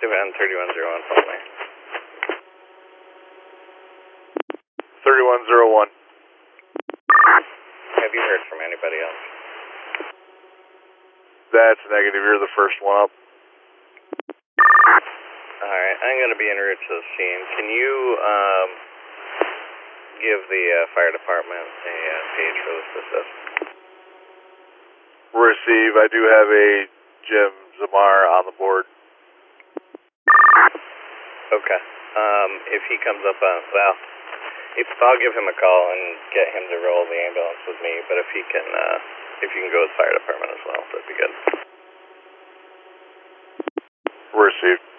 Event 3101, follow me. 3101. Have you heard from anybody else? That's negative. You're the first one up. Alright, I'm going to be en route to the scene. Can you give the fire department a page for this assist? Receive. I do have a Jim Zamar on the board. Okay. If he comes up on, well, I'll give him a call and get him to roll the ambulance with me, but if you can go with fire department as well, that'd be good. Received.